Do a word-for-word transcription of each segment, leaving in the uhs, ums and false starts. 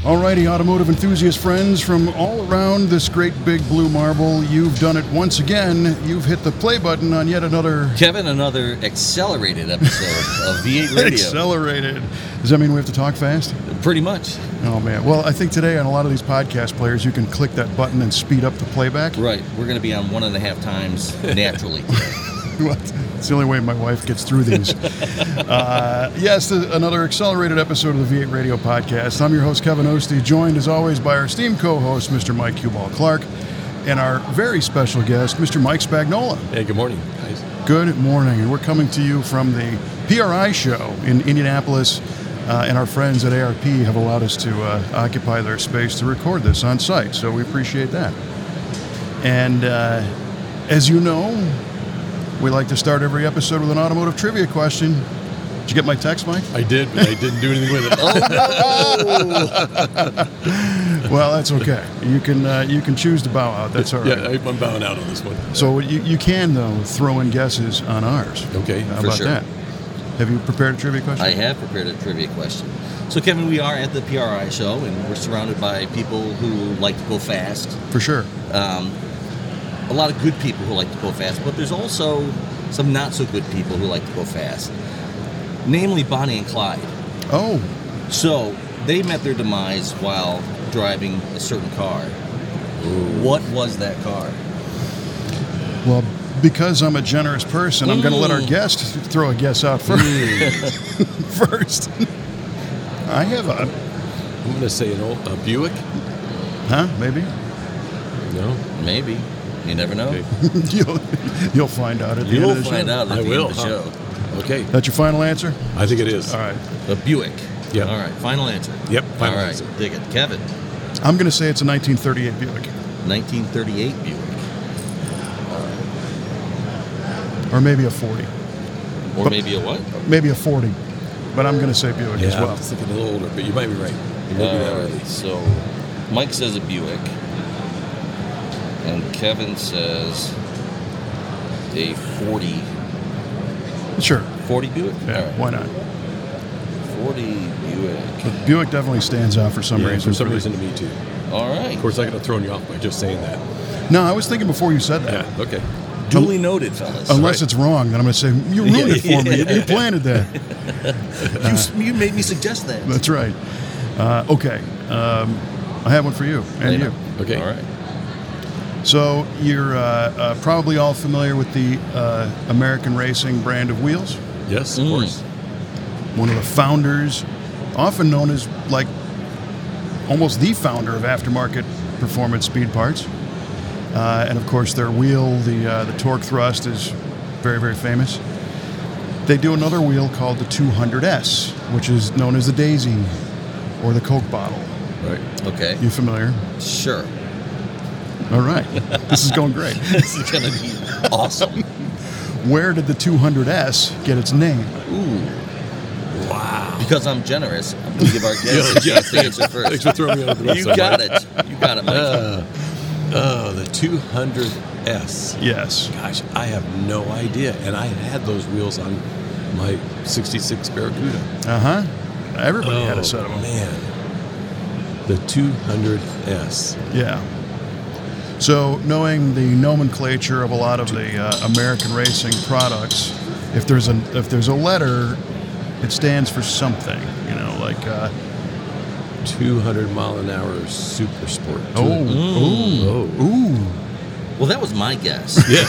Alrighty, automotive enthusiast friends from all around this great big blue marble, you've done it once again. You've hit the play button on yet another... Kevin, another accelerated episode of V eight Radio. Accelerated. Does that mean we have to talk fast? Pretty much. Oh, man. Well, I think today on a lot of these podcast players, you can click that button and speed up the playback. Right. We're going to be on one and a half times naturally today. It's the only way my wife gets through these. uh, yes, the, another accelerated episode of the V eight Radio Podcast. I'm your host, Kevin Ostie, joined as always by our esteemed co-host, Mister Mike Cuball Clark, and our very special guest, Mister Mike Spagnola. Hey, good morning, guys. Good morning, and we're coming to you from the P R I show in Indianapolis, uh, and our friends at A R P have allowed us to uh, occupy their space to record this on site, so we appreciate that. And uh, as you know, we like to start every episode with an automotive trivia question. Did you get my text, Mike? I did, but I didn't do anything with it. Oh, Well, that's okay. You can uh, you can choose to bow out. That's all right. Yeah, I'm bowing out on this one. So you, you can, though, throw in guesses on ours. Okay. How For about sure. that? Have you prepared a trivia question? I have prepared a trivia question. So, Kevin, we are at the P R I show, and we're surrounded by people who like to go fast. For sure. Um, a lot of good people who like to go fast, but there's also some not so good people who like to go fast. Namely, Bonnie and Clyde. Oh, So, they met their demise while driving a certain car. What was that car? well, because I'm a generous person, I'm going to let our Mm. guest throw a guess out first. first. I have a... I'm going to say an old a Buick. Huh? Maybe? No. Maybe. You never know. Okay. you'll, you'll find out at the You'll end of the find show. out at I the will, end of the huh? show. Okay. That's your final answer? I think it is. All right. A Buick. Yep. All right. Final answer. Yep. Final All right. answer. Dig it. Kevin. I'm going to say it's a nineteen thirty-eight Buick. nineteen thirty-eight Buick. Or maybe a forty. Or But- maybe a what? Maybe a forty. But I'm going to say Buick Yeah, as I well. was thinking a little older, but you might be right. You might be that All early. right. So, Mike says a Buick. And Kevin says a forty. Sure. forty Buick? Yeah, All right. why not? forty Buick. But Buick definitely stands out for some Yeah, reason. for some reason to me too. All right. Of course, I could have thrown you off by just saying that. No, I was thinking before you said that. Yeah. Okay. Duly noted, fellas. Unless right. it's wrong, then I'm going to say, you ruined it for me. You planted that. you, s- you made me suggest that. That's right. Uh, okay. Um, I have one for you and Later. you. Okay. All right. So you're uh, uh, probably all familiar with the uh, American Racing brand of wheels. Yes, of Mm. course. One of the founders, often known as like almost the founder of aftermarket performance speed parts. Uh, and of course, their wheel, the uh, the torque thrust, is very, very famous. They do another wheel called the two hundred S, which is known as the Daisy or the Coke bottle. Right. Okay. You familiar? Sure. All right. This is going great. This is going to be awesome. Where did the two hundred S get its name? Ooh. Wow. Because I'm generous, I'm going to give our guests a chance to answer first. Thanks for throwing me under the bus. You there, got Mike. it. You got it, Mike. Uh, oh, the two hundred S. Yes. Gosh, I have no idea. And I had those wheels on my sixty-six Barracuda. Uh huh. Everybody oh, had a set of them. man. The two hundred S. Yeah. So, knowing the nomenclature of a lot of the uh, American racing products, if there's a if there's a letter, it stands for something. You know, like uh, two hundred mile an hour super sport. oh, Mm. Oh. ooh, ooh, Well, that was my guess. Yeah.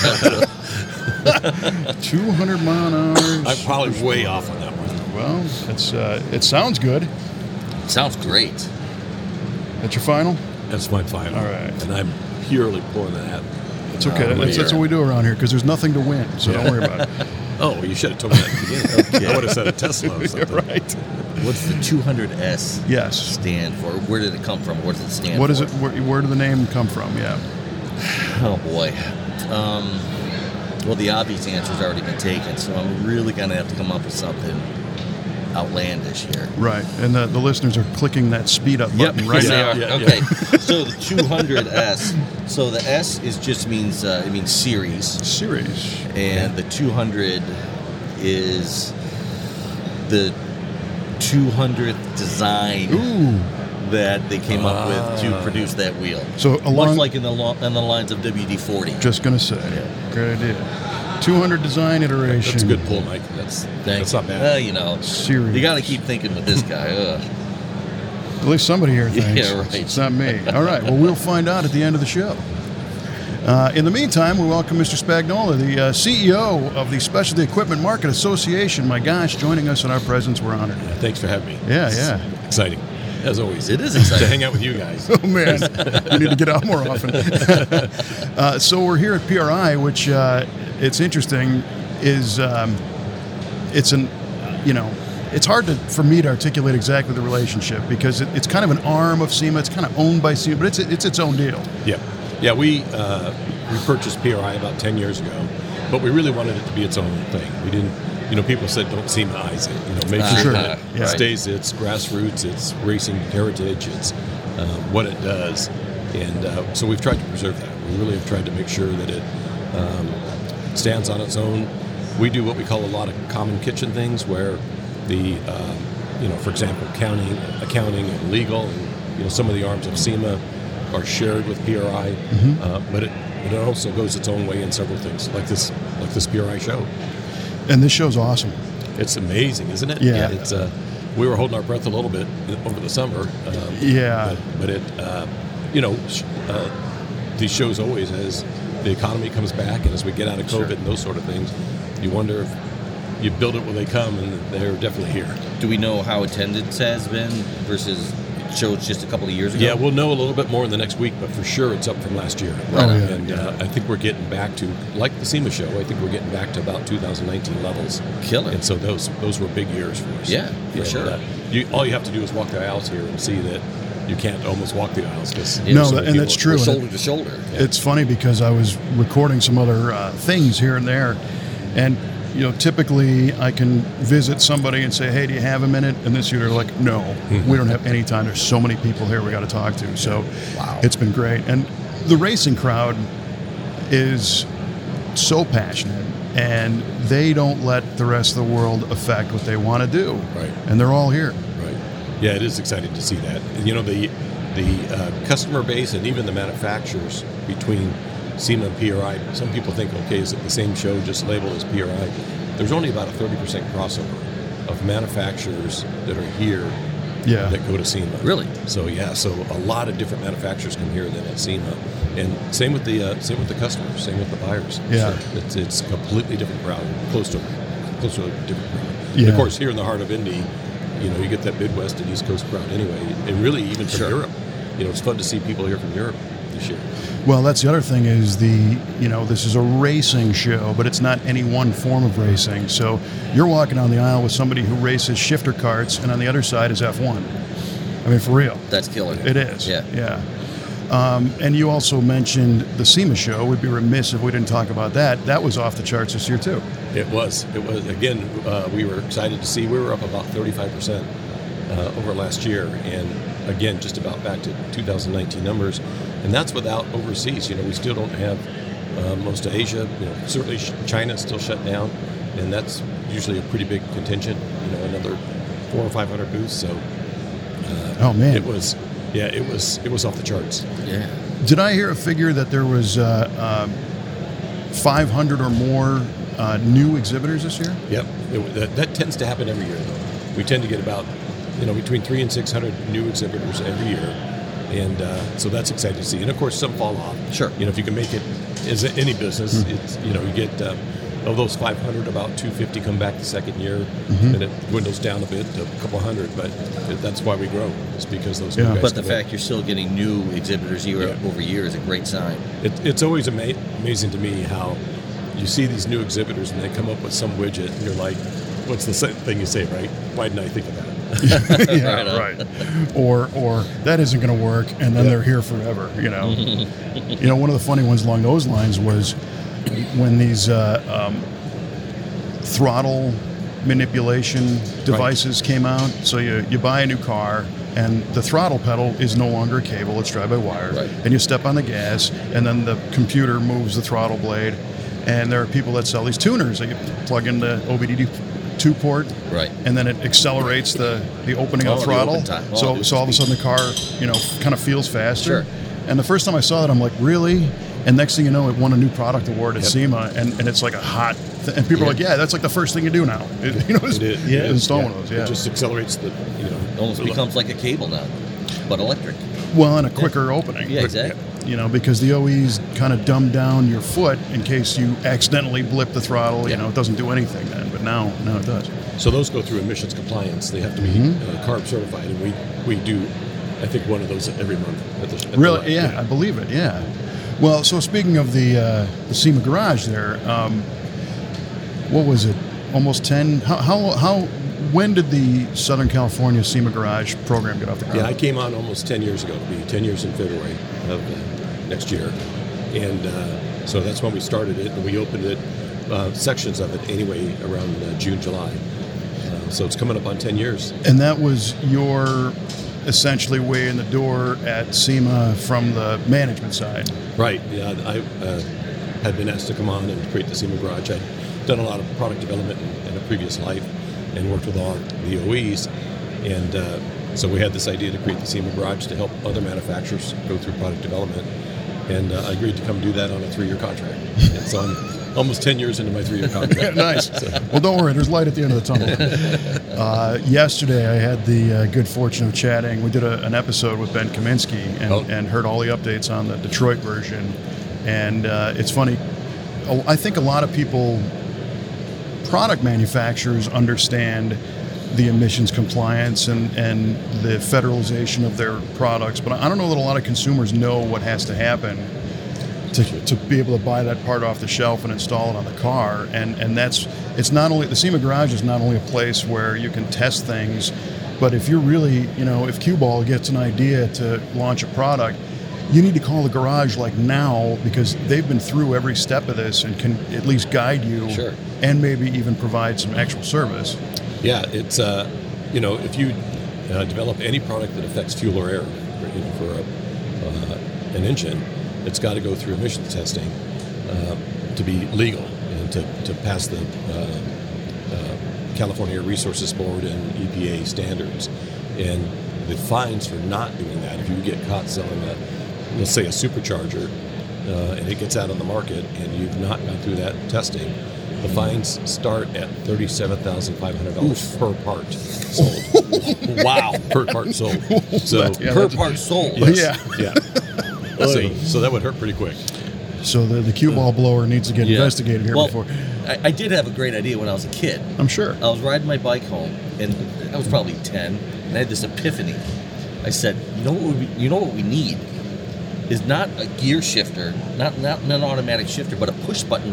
two hundred mile an hour. I'm probably way off on that one. Well, it's uh, it sounds good. Sounds great. That's your final. That's my final. All right. And I'm purely pulling that. It's okay. Uh, that's, that's what we do around here because there's nothing to win. So Yeah. don't worry about it. Oh, well, you should have told me that at the beginning. I would have said a Tesla or You're something. right. What's the two hundred S Yes. stand for? Where did it come from? What does it stand What for? is it? Where, where did the name come from? Yeah. Oh, boy. Um, well, the obvious answer's already been taken, so I'm really going to have to come up with something outlandish here. Right. And the, the listeners are clicking that speed up button right yes, now. they are. Yeah, Okay, so the two hundred S. So the S is just means uh, it means series, Series. and the two hundred is the two hundredth design Ooh. that they came up with to produce that wheel. So along, much like in the lo- in the lines of W D forty. Just gonna say, great idea. two hundred design iteration. That's a good pull, Mike. That's that's not bad. Uh, you know, Serious. You got to keep thinking with this guy. Ugh. At least somebody here thinks. Yeah, right. It's not me. All right. Well, we'll find out at the end of the show. Uh, in the meantime, we welcome Mister Spagnola, the uh, C E O of the Specialty Equipment Market Association. My gosh, joining us in our presence. We're honored. Yeah, thanks for having me. Yeah, It's yeah. Exciting. As always. It is exciting. To hang out with you guys. Oh, man. You need to get out more often. uh, so we're here at P R I, which uh, it's interesting, is um, it's an, you know, it's hard to, for me to articulate exactly the relationship because it, it's kind of an arm of SEMA. It's kind of owned by SEMA, but it's it's its own deal. Yeah. Yeah, we uh, we purchased P R I about ten years ago, but we really wanted it to be its own thing. We didn't, you know, people said don't SEMA-ize it. You know, make Uh, sure sure. that Yeah. it stays its grassroots, its racing heritage, it's uh, what it does. And uh, so we've tried to preserve that. We really have tried to make sure that it um, stands on its own. We do what we call a lot of common kitchen things where the, uh, you know, for example, accounting, accounting and legal, and, you know, some of the arms of SEMA are shared with P R I, Mm-hmm. uh, but it, it also goes its own way in several things, like this like this P R I show. And this show's awesome. It's amazing, isn't it? Yeah. It's uh, we were holding our breath a little bit over the summer. Um, Yeah. But, but it, uh, you know, sh- uh, these shows always, as the economy comes back and as we get out of COVID Sure. and those sort of things, you wonder if you build it when they come, and they're definitely here. Do we know how attendance has been versus shows just a couple of years ago? Yeah, we'll know a little bit more in the next week, but for sure it's up from last year. Oh, yeah. And uh, I think we're getting back to, like the SEMA show, I think we're getting back to about two thousand nineteen levels. Killer. And so those those were big years for us. Yeah, for And, sure. uh, you, all you have to do is walk the aisles here and see that you can't almost walk the aisles. Cause Yeah, No, so that- many and people- that's true. We're and it- shoulder to shoulder. It's funny because I was recording some other uh, things here and there, and you know, typically I can visit somebody and say, "Hey, do you have a minute?" And this year they're like, "No, we don't have any time. There's so many people here we got to talk to." So, Wow. it's been great, and the racing crowd is so passionate, and they don't let the rest of the world affect what they want to do. Right. And they're all here. Right. Yeah, it is exciting to see that. And, you know, the the uh, customer base and even the manufacturers between SEMA and P R I, some people think, okay, is it the same show, just labeled as P R I? There's only about a thirty percent crossover of manufacturers that are here Yeah. that go to SEMA. Really? So, yeah, so a lot of different manufacturers come here than at SEMA. And same with the uh, same with the customers, same with the buyers. Yeah. So it's, it's a completely different crowd, close to close to a different crowd. Yeah. And of course, here in the heart of Indy, you know, you get that Midwest and East Coast crowd anyway, and really even from Sure. Europe. You know, it's fun to see people here from Europe this year. Well, that's the other thing is the, you know, this is a racing show, but it's not any one form of racing. So you're walking down the aisle with somebody who races shifter carts, and on the other side is F one. I mean, for real. That's killer. It is. Yeah. Yeah. Um, and you also mentioned the SEMA show. We'd be remiss if we didn't talk about that. That was off the charts this year, too. It was. It was. Again, uh, we were excited to see. We were up about thirty-five percent uh, over last year, and again, just about back to two thousand nineteen numbers. And that's without overseas. You know, we still don't have uh, most of Asia. You know, certainly China's still shut down, and that's usually a pretty big contingent. You know, another four or five hundred booths. So uh, Oh, man. it was. Yeah, it was. It was off the charts. Yeah. Did I hear a figure that there was uh, uh, five hundred or more uh, new exhibitors this year? Yep, it, that, that tends to happen every year. Though. We tend to get about, you know, between three and six hundred new exhibitors every year, and uh, so that's exciting to see. And of course, some fall off. Sure. You know, if you can make it as any business, Mm-hmm. it's you know you get uh, of those five hundred, about two fifty come back the second year, Mm-hmm. and it dwindles down a bit to a couple hundred. But it, that's why we grow. It's because those Yeah. new guys. But the come in. fact you're still getting new exhibitors year Yeah. over year is a great sign. It, it's always ama- amazing to me how you see these new exhibitors and they come up with some widget and you're like, what's the same thing you say, right? Why didn't I think of that? yeah, Right on. right. Or, or that isn't going to work, and then Yeah. they're here forever. You know. You know, one of the funny ones along those lines was when these uh, um, throttle manipulation devices came out. So you, you buy a new car, and the throttle pedal is no longer a cable; it's drive-by-wire. Right. And you step on the gas, and then the computer moves the throttle blade. And there are people that sell these tuners that you plug into O B D two port, Right. and then it accelerates the, the opening Oh, of the the throttle. open time. Oh, so the so all of a speed. sudden the car, you know, kind of feels faster. Sure. And the first time I saw that, I'm like, really? And next thing you know, it won a new product award at Yep. SEMA, and, and it's like a hot. Th- and people are Yeah. like, yeah, that's like the first thing you do now. It, you know, it's, It is. yeah, It is. install Yeah. one of those. Yeah. It just accelerates the, you know. It almost becomes like a cable now, but electric. well, and a quicker opening. Yeah, exactly. You know, because the O Es kind of dumb down your foot in case you accidentally blip the throttle. You Yeah. know, it doesn't do anything then, but now now it does. So those go through emissions compliance. They have to be Mm-hmm. uh, CARB certified, and we, we do, I think, one of those every month. At the, at the Really? lab. Yeah, I believe it. Yeah. Well, so speaking of the uh, the SEMA garage there, um, what was it? Almost ten. How, how how when did the Southern California SEMA garage program get off the ground? Yeah, I came on almost ten years ago. It'll be ten years in February of uh, next year. And uh, so that's when we started it, and we opened it, uh, sections of it anyway, around uh, June, July. Uh, so it's coming up on ten years. And that was your essentially way in the door at SEMA from the management side. Right. Yeah, I uh, had been asked to come on and create the SEMA Garage. I'd done a lot of product development in, in a previous life and worked with all the O Es. And uh, so we had this idea to create the SEMA Garage to help other manufacturers go through product development. And uh, I agreed to come do that on a three-year contract. And so I'm almost ten years into my three-year contract. Nice. Well, don't worry. There's light at the end of the tunnel. uh, yesterday, I had the uh, good fortune of chatting. We did a, an episode with Ben Kaminsky and, Oh. and heard all the updates on the Detroit version. And uh, it's funny. I think a lot of people, product manufacturers, understand the emissions compliance and, and the federalization of their products. But I don't know that a lot of consumers know what has to happen to, to be able to buy that part off the shelf and install it on the car. And and that's, it's not only, the SEMA Garage is not only a place where you can test things, but if you're really, you know, if Q-Ball gets an idea to launch a product, you need to call the garage like now, because they've been through every step of this and can at least guide you. Sure. And maybe even provide some actual service. Yeah, it's, uh, you know, if you uh, develop any product that affects fuel or air, you know, for a, uh, an engine, it's got to go through emissions testing uh, to be legal and to, to pass the uh, uh, California Air Resources Board and E P A standards. And the fines for not doing that, if you get caught selling a, let's say a supercharger, uh, and it gets out on the market and you've not gone through that testing, the fines start at thirty-seven thousand five hundred dollars per part sold. Wow. Per part sold. So Yeah, Per that's- part sold. yes, Yeah. yeah. So, so that would hurt pretty quick. So the, the cue ball blower needs to get Yeah. investigated here well, before. I, I did have a great idea when I was a kid. I'm sure. I was riding my bike home, and I was probably ten, and I had this epiphany. I said, "You know what? We, you know what we need is not a gear shifter, not not an automatic shifter, but a push button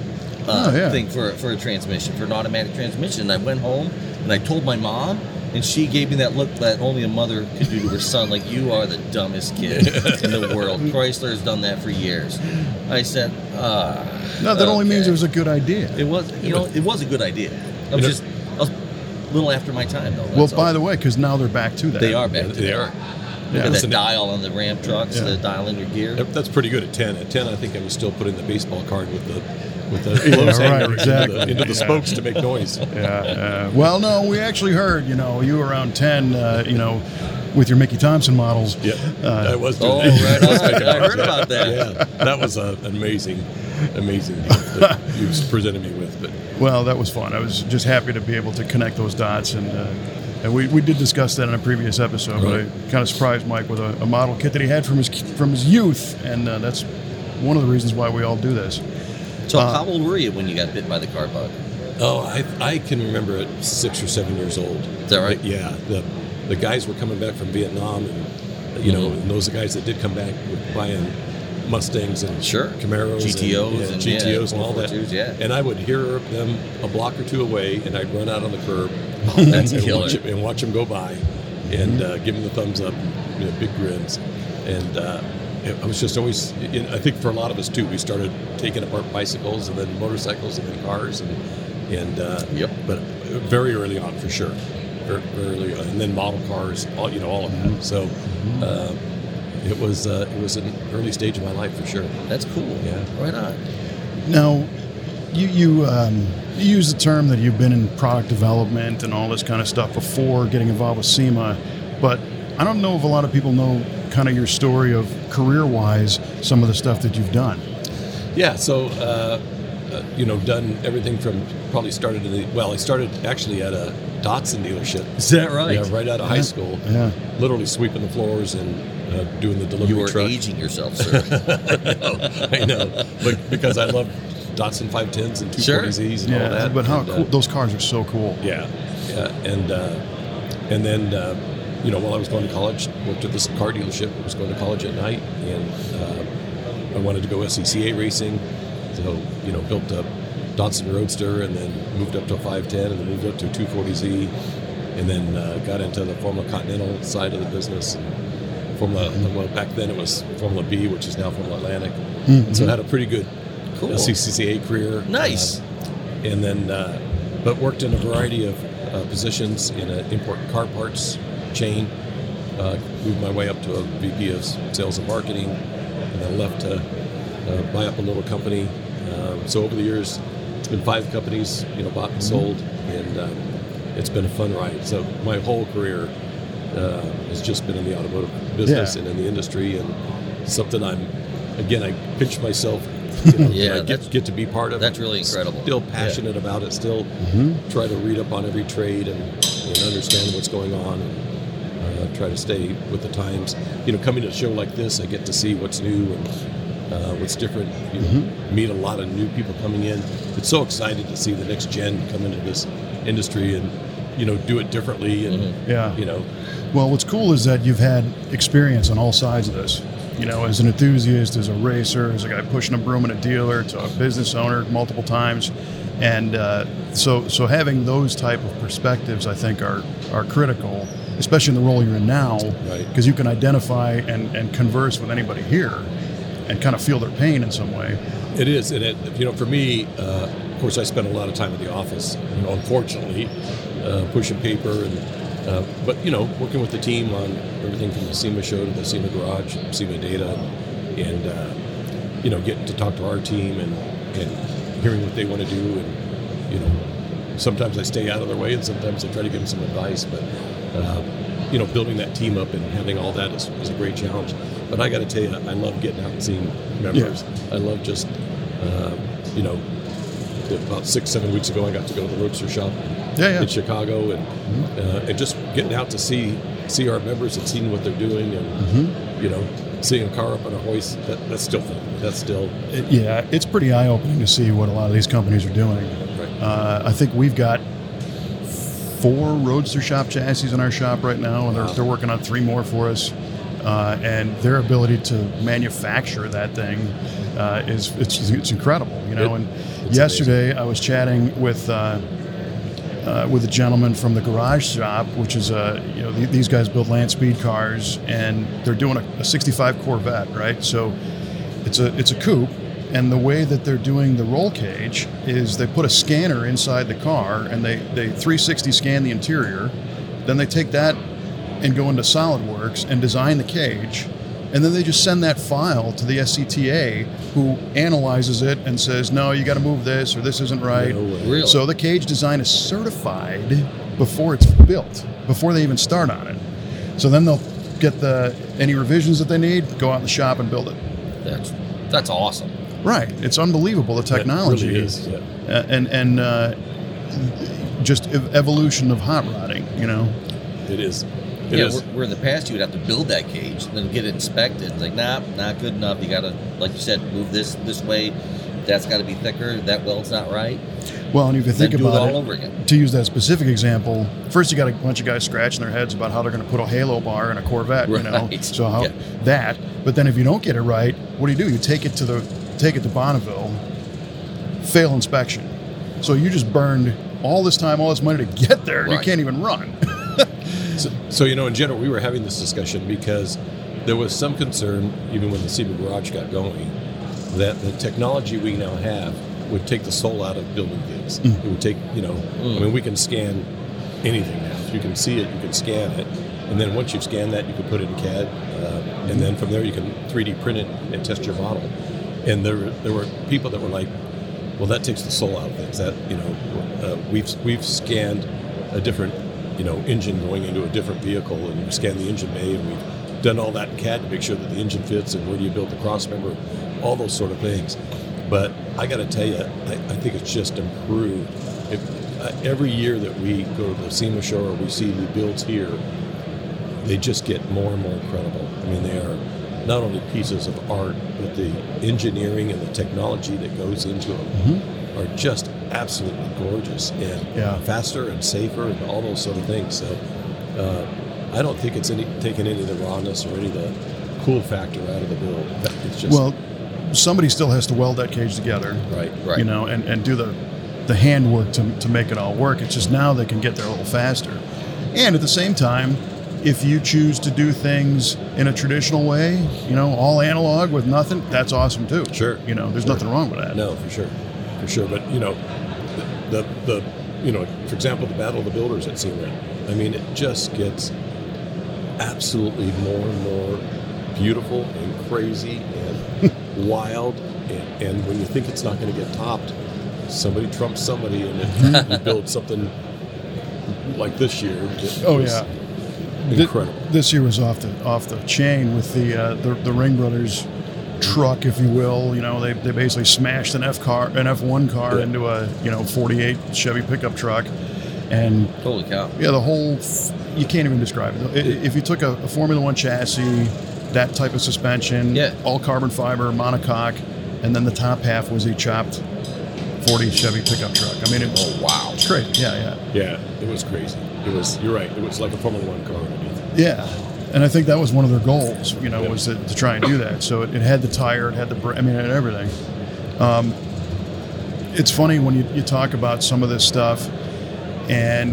uh, Oh, yeah. thing for for a transmission, for an automatic transmission." And I went home and I told my mom, and she gave me that look that only a mother could do to her son, like, "You are the dumbest kid in the world. Chrysler has done that for years." I said, "Ah." No, that only means okay." it was a good idea. It was, you know, it was a good idea. I was know- just, I was a little after my time, though. Well, that's by all. the way, because now they're back to that. They are back to They that. are. Look at Listen, that dial on the Ram trucks, Yeah. the dial in your gear. that- That's pretty good at ten. At ten, I think I was still putting the baseball card with the with the Yeah, clothes right, hanger exactly. into the, into the Yeah. spokes to make noise. Yeah. Uh, well, no, we actually heard, you know, you were around ten, uh, you know, with your Mickey Thompson models. Yeah, Uh, I was doing Oh, that. right on. I heard about that. Yeah, that was a, an amazing, amazing deal that you presented me with. But Well, that was fun. I was just happy to be able to connect those dots, and uh, and we, we did discuss that in a previous episode. Right. But I kind of surprised Mike with a, a model kit that he had from his from his youth, and uh, that's one of the reasons why we all do this. So, Uh, how old were you when you got bit by the car bug? oh, I I can remember at six or seven years old. Is that right? Yeah, the the guys were coming back from Vietnam, and you know, Mhm. and those guys that did come back were buying Mustangs and Sure. Camaros, G T Os and, and, G T Os yeah, and all that. four forty-twos, yeah. And I would hear them a block or two away, and I'd run out on the curb That's and, killer. watch, it- and watch them go by, and uh, give them the thumbs up, and, you know, big grins, and uh, it, I was just always. You know, I think for a lot of us too, we started taking apart bicycles and then motorcycles and then cars, and and uh, Yep. But very early on, for sure, very, very early on, and then model cars, all you know, all of that. So. Uh, It was uh, it was an early stage of my life for sure. That's cool. Yeah. Right on. Now, You you, um, you use the term that you've been in product development and all this kind of stuff before getting involved with SEMA, but I don't know if a lot of people know kind of your story of career-wise, some of the stuff that you've done. Yeah, so, uh, uh, you know, done everything from probably started in the, well, I started actually at a Datsun dealership. Is that right? Yeah, right out of Yeah. high school. Yeah. Literally sweeping the floors and uh, doing the delivery You are truck. aging yourself, sir. I know, but because I love Datsun five tens and two forty Zs and all Yeah, that. but how and, uh, cool, those cars are so cool. Yeah, yeah, and uh, and then uh, you know, while I was going to college, worked at this car dealership. I was going to college at night, and uh, I wanted to go S C C A racing, so you know, built a Datsun Roadster, and then moved up to a five ten, and then moved up to a two forty Z, and then uh, got into the Formula Continental side of the business. And Formula, well, back then it was Formula B, which is now Formula Atlantic. Mm-hmm. And so I had a pretty good Cool. S C C A career. Nice. Uh, and then, uh, but worked in a variety of uh, positions in an import car parts chain. Uh, moved my way up to a V P of sales and marketing, and then left to uh, buy up a little company. Um, so over the years, it's been five companies, you know, bought and sold, and um, it's been a fun ride. So my whole career uh, has just been in the automotive business Yeah. and in the industry, and something I'm, again, I pinch myself. You know, Yeah, I that's- get, get to be part of. that's really incredible. Still Yeah. passionate about it. Still Mm-hmm. try to read up on every trade and, and understand what's going on, and uh, try to stay with the times. You know, coming to a show like this, I get to see what's new and uh, what's different. You know, Mm-hmm. meet a lot of new people coming in. It's so exciting to see the next gen come into this industry and you know do it differently and Mm-hmm. Yeah. you know. Well, what's cool is that you've had experience on all sides of this. You know, as an enthusiast, as a racer, as a guy pushing a broom in a dealer, to a business owner multiple times, and uh, so so having those type of perspectives, I think, are are critical, especially in the role you're in now, Right. because you can identify and, and converse with anybody here, and kind of feel their pain in some way. It is, and it, you know, for me, uh, of course, I spend a lot of time at the office. You know, unfortunately, uh, pushing paper, and uh, but you know, working with the team on everything from the SEMA show to the SEMA Garage, SEMA Data, and uh, you know, getting to talk to our team and, and hearing what they want to do, and you know, sometimes I stay out of their way, and sometimes I try to give them some advice, but. Uh, you know, building that team up and having all that is, is a great challenge. But I got to tell you, I love getting out and seeing members. I love just, uh, you know, about six, seven weeks ago, I got to go to the Roadster shop Yeah, yeah. in Chicago, and uh, and just getting out to see see our members and seeing what they're doing, and Mm-hmm. you know, seeing a car up on a hoist. That, that's still fun. That's still It- yeah, it's pretty eye-opening to see what a lot of these companies are doing. right. Uh, I think we've got four Roadster shop chassis in our shop right now, and they're, Wow. they're working on three more for us. Uh, and their ability to manufacture that thing uh, is it's, it's incredible, you know. It- and it's yesterday I was chatting with uh, uh, with a gentleman from the garage shop, which is a you know th- these guys build land speed cars, and they're doing a, a sixty-five Corvette, right? So it's a it's a coupe, and the way that they're doing the roll cage is they put a scanner inside the car, and they they three sixty scan the interior, then they take that and go into SolidWorks and design the cage, and then they just send that file to the S C T A, who analyzes it and says, no, you got to move this, or this isn't right. No way. Really? So the cage design is certified before it's built, before they even start on it. So then they'll get the any revisions that they need, go out in the shop and build it. That's that's awesome. Right. It's unbelievable, the technology. That really is. Yeah. Uh, and and uh, just ev- evolution of hot rodding, you know. It is. It yeah, is. where, where in the past you would have to build that cage and then get it inspected. It's like, nah, not good enough. You got to, like you said, move this this way. That's got to be thicker. That weld's not right. Well, and if you Then think do it about all over again. to use that specific example, first you got a bunch of guys scratching their heads about how they're going to put a halo bar in a Corvette, you know. Right. So how Yeah. that, but then if you don't get it right, what do you do? You take it to the take it to Bonneville, fail inspection. So you just burned all this time, all this money to get there, and you Right. can't even run. So, so, you know, in general, we were having this discussion because there was some concern, even when the SEMA Garage got going, that the technology we now have would take the soul out of building things. It would take, you know, I mean, we can scan anything now. If you can see it, you can scan it. And then once you've scanned that, you can put it in C A D. Uh, and then from there, you can three D print it and test your model. And there, there were people that were like, well, that takes the soul out of things. That you know, uh, we've we've scanned a different you know engine going into a different vehicle, and we scanned the engine bay, and we've done all that in C A D to make sure that the engine fits, and where do you build the cross member, all those sort of things. But I got to tell you, I, I think it's just improved. If, uh, every year that we go to the SEMA show or we see new builds here, they just get more and more incredible. I mean, they are not only pieces of art, but the engineering and the technology that goes into them mm-hmm. are just absolutely gorgeous and yeah. faster and safer and all those sort of things. So uh, I don't think it's any taken any of the rawness or any of the cool factor out of the build. In fact, it's just well, somebody still has to weld that cage together, right, right. You know, and, and do the the handwork to to make it all work. It's just now they can get there a little faster, and at the same time, if you choose to do things in a traditional way, you know, all analog with nothing, that's awesome too. Sure, you know, there's sure. nothing wrong with that. No, for sure, for sure. But you know, the the, the you know, for example, the Battle of the Builders at SEMA. I mean, it just gets absolutely more and more beautiful and crazy and wild, and, and when you think it's not going to get topped, somebody trumps somebody, and it, you build something like this year. That oh was yeah, incredible. This year was off the off the chain with the uh, the, the Ring Brothers truck, if you will. You know, they they basically smashed an F car, an F one car yeah. into a you know forty-eight Chevy pickup truck, and holy cow! Yeah, the whole you can't even describe it. If you took a, a Formula One chassis, that type of suspension, yeah. all carbon fiber, monocoque, and then the top half was a chopped forty Chevy pickup truck. I mean, it was oh, wow, it's crazy. Yeah, yeah, yeah. It was crazy. It was. You're right. It was like a Formula One car underneath. Yeah, and I think that was one of their goals. You know, yeah. was to, to try and do that. So it, it had the tire, it had the, bra- I mean, it had everything. Um, it's funny when you, you talk about some of this stuff, and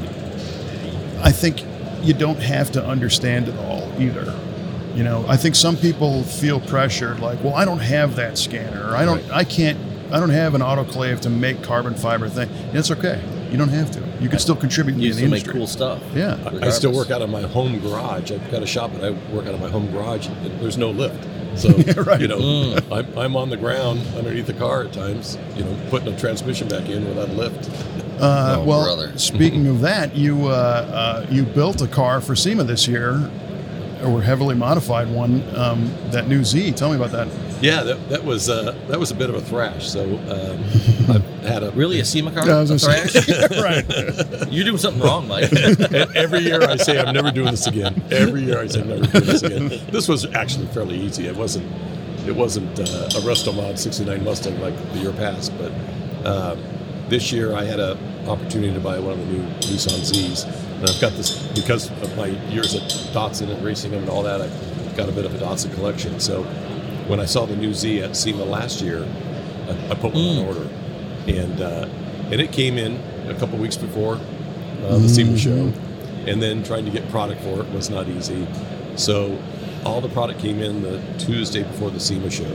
I think you don't have to understand it all either. You know, I think some people feel pressured, like, well, I don't have that scanner, or I don't, right. I can't, I don't have an autoclave to make carbon fiber thing. And it's okay. You don't have to. You can still contribute you to the still make industry. cool stuff. Yeah, I, I still work out of my home garage. I've got a shop, but I work out of my home garage. And there's no lift, so yeah, right. you know, Mm. I'm, I'm on the ground underneath the car at times. You know, putting a transmission back in without a lift. Uh, Oh, well, brother. speaking of that, you uh, uh, you built a car for SEMA this year, or heavily modified one. Um, that new Z. Tell me about that. Yeah, that, that was uh, that was a bit of a thrash. So um, I've had a Really, a SEMA car? Yeah, I was A gonna say- thrash? right. You're doing something wrong, Mike. And every year I say I'm never doing this again. Every year I say I'm never doing this again. This was actually fairly easy. It wasn't it wasn't uh, a Resto Mod sixty-nine Mustang like the year past, but um, this year I had an opportunity to buy one of the new Nissan Zs, and I've got this because of my years at Datsun and racing them and all that. I've got a bit of a Datsun collection. So when I saw the new Z at SEMA last year, I, I put one Mm. on order, and uh, and it came in a couple weeks before uh, the SEMA show, and then trying to get product for it was not easy. So all the product came in the Tuesday before the SEMA show,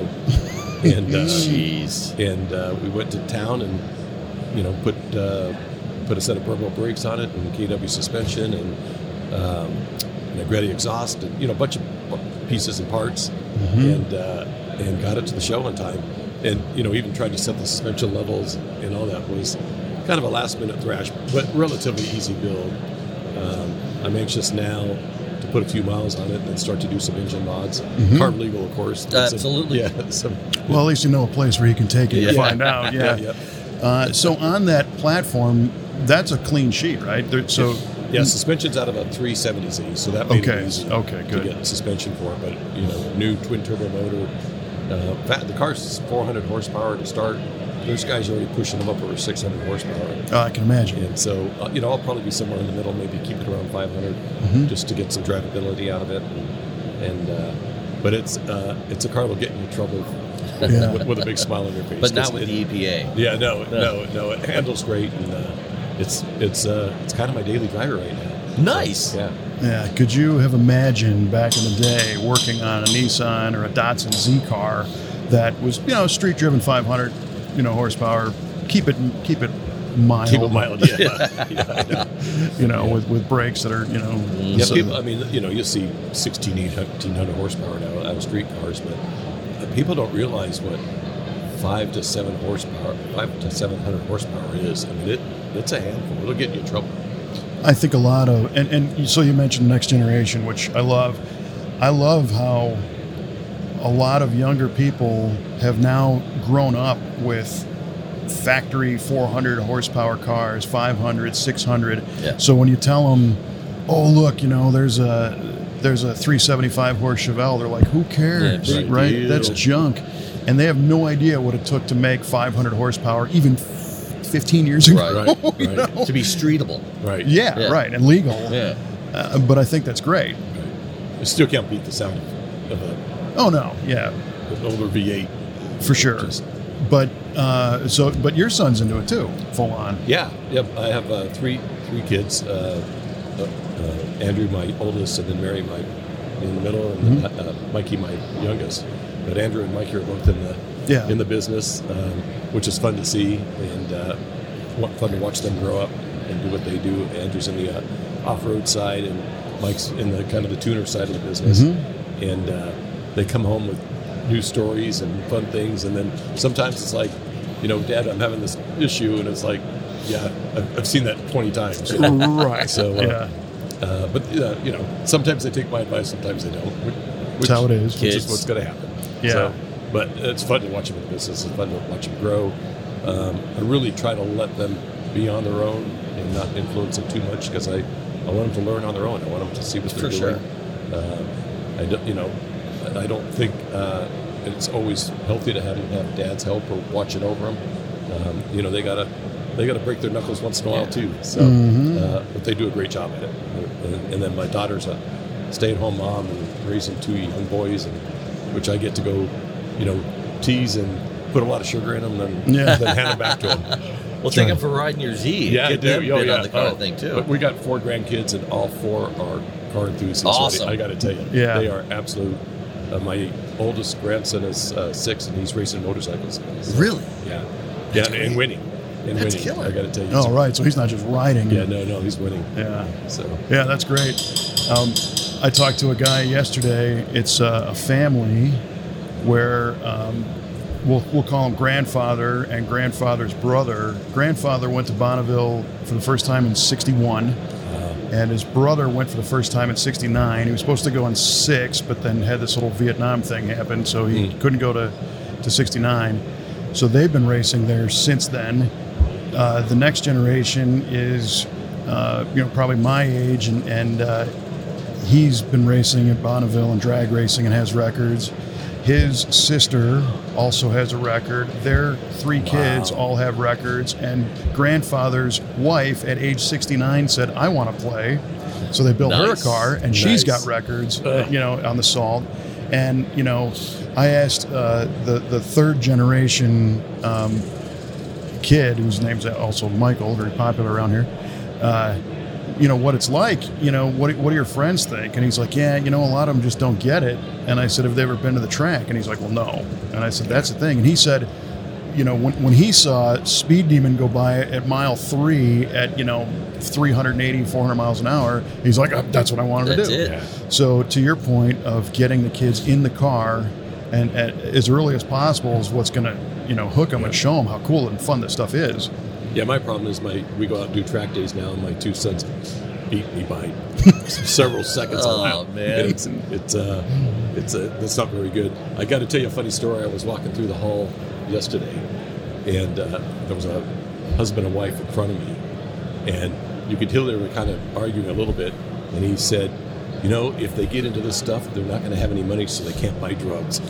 and uh, Jeez. and uh, we went to town and you know put uh, put a set of Brembo brakes on it and K W suspension and um, Negretti exhaust and you know a bunch of pieces and parts, Mm-hmm. and uh, and got it to the show in time. And you know even tried to set the suspension levels and all that was kind of a last minute thrash, but relatively easy build. Um, I'm anxious now to put a few miles on it and then start to do some engine mods. Mm-hmm. Carb legal, of course. Some- Absolutely. yeah. Some, Well, at least you know a place where you can take it and Yeah. find out. Yeah. yeah. Uh, so on that platform, that's a clean sheet, right? There, so Yeah, suspension's out of a three seventy Z, so that made Okay, it easy okay, to good. get suspension for it. But you know, new twin turbo motor. Uh, fat, the car's four hundred horsepower to start. There's guys already pushing them up over six hundred horsepower, uh, I can imagine. and so uh, you know I'll probably be somewhere in the middle, maybe keep it around five hundred, Mm-hmm. just to get some drivability out of it. And, and uh, but it's uh, it's a car that'll get you in trouble Yeah. with, with a big smile on your face. But not 'cause with it- the E P A. Yeah, no, no, no. It handles great, and uh, it's it's uh, it's kind of my daily driver right now. Nice. Yeah. Yeah. Could you have imagined back in the day working on a Nissan or a Datsun Z car that was, you know, street driven five hundred, you know, horsepower, keep it keep it mild, Keep it mild, yeah. yeah, I know. you know, with, with brakes that are, you know, Yeah, so- people, I mean, you know, you'll see sixteen hundred horsepower now out of street cars, but uh, people don't realize what five to seven horsepower, five to seven hundred horsepower is. I mean, it it's a handful. It'll get you in trouble. I think a lot of, and, and so you mentioned next generation, which I love. I love how a lot of younger people have now grown up with factory four hundred horsepower cars, five hundred, six hundred. Yeah. So when you tell them, oh, look, you know, there's a there's a three seventy-five horse Chevelle, they're like, who cares, Yeah, big right? deal. That's junk. And they have no idea what it took to make five hundred horsepower even fifteen years ago. Right, right, you right. know? To be streetable. Right. Yeah, Yeah. right, and legal. Yeah. Uh, but I think that's great. You still can't beat the sound of a, Oh no, yeah, an older V eight. for sure. Just- But uh, so, but your son's into it too, full on. Yeah, yep. I have uh, three three kids. Uh, uh, uh, Andrew, my oldest, and then Mary, my in the middle, and Mhm. then, uh, Mikey, my youngest. But Andrew and Mikey are both in the Yeah. in the business, um, which is fun to see and uh, wa- fun to watch them grow up and do what they do. Andrew's in the uh, off-road side, and Mike's in the kind of the tuner side of the business. Mhm. And uh, they come home with new stories and fun things, and then sometimes it's like, you know, Dad, I'm having this issue, and it's like, yeah, I've, I've seen that twenty times. you know? Right. So, uh, yeah, uh, but uh, you know, sometimes they take my advice, sometimes they don't. Which, that's how it is. which Kids. is what's going to happen. Yeah. So, but it's fun to watch them in business. It's fun to watch them grow. Um, I really try to let them be on their own and not influence them too much, because I, I want them to learn on their own. I want them to see what they're For doing. sure. Um, I don't, you know, I don't think uh, it's always healthy to have them have dad's help or watching over them. Um, you know, they gotta they gotta break their knuckles once in a while Yeah. too. So, Mhm. uh, but they do a great job at it. And, and then my daughter's a stay-at-home mom and raising two young boys, and which I get to go, you know, tease and put a lot of sugar in them, and Yeah. then hand them back to them. Well, take them for a ride in your Z. Yeah, I Get do. them Oh, bit yeah. on the car Oh, thing too. But we got four grandkids, and all four are car enthusiasts. Awesome. I got to tell you, Yeah. they are absolute. Uh, my oldest grandson is uh, six, and he's racing motorcycles. So, Really? Yeah, yeah, and, and winning. And That's winning. killer. I got to tell you. Oh, right. So he's not just riding. Yeah, no, no, he's winning. Yeah. So Yeah, that's great. Um, I talked to a guy yesterday. It's uh, a family where um, we'll, we'll call him grandfather and grandfather's brother. Grandfather went to Bonneville for the first time in sixty-one, and his brother went for the first time in sixty-nine. He was supposed to go in six, but then had this little Vietnam thing happen, so he Mm. couldn't go to, to sixty-nine. So they've been racing there since then. Uh, the next generation is, uh, you know, probably my age, and, and uh, he's been racing at Bonneville and drag racing and has records. His sister also has a record. Their three kids all have records, and grandfather's wife at age sixty-nine said, "I want to play." So they built her a Nice. car, and she's Nice. got records, Ugh. you know, on the salt. And you know, I asked uh, the the third generation um, kid, whose name's also Michael, very popular around here. Uh, you know what it's like. You know what? What do your friends think? And he's like, yeah, you know, a lot of them just don't get it. And I said, have they ever been to the track? And he's like, well, no. And I said, that's the thing. And he said, you know, when when he saw Speed Demon go by at mile three at you know three eighty, four hundred miles an hour, he's like, oh, that's what I wanted That's to do. it. yeah. So to your point of getting the kids in the car and, and as early as possible is what's going to, you know, hook them and show them how cool and fun this stuff is. Yeah, my problem is my we go out and do track days now, and my two sons beat me by several seconds a Oh, lap. man. It's it's uh it's a that's not very good. I got to tell you a funny story. I was walking through the hall yesterday, and uh, there was a husband and wife in front of me, and you could tell they were kind of arguing a little bit. And he said, "You know, if they get into this stuff, they're not going to have any money, so they can't buy drugs."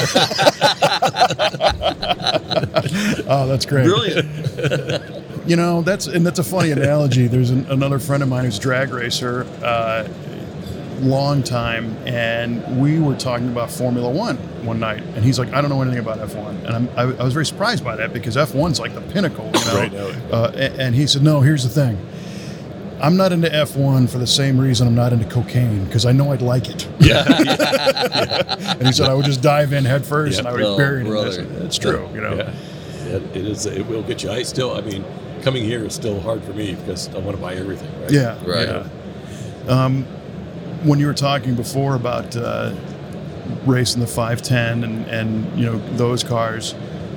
Oh, that's great. Brilliant. You know, that's and that's a funny analogy. There's an, another friend of mine who's a drag racer, uh, long time, and we were talking about Formula One one night, and he's like, I don't know anything about F one, and I'm, I, I was very surprised by that because F one's like the pinnacle, you know. Right, no. Uh, and, and he said, no, here's the thing. I'm not into F one for the same reason I'm not into cocaine, because I know I'd like it. Yeah, And he said I would just dive in head first Yeah. and I would Oh, be buried in brother. this. It's true, you know. yeah. It, it is. It will get you. I still. I mean, coming here is still hard for me because I want to buy everything. Right. Yeah, Right. yeah. Um, when you were talking before about uh, racing the five ten and, and you know those cars,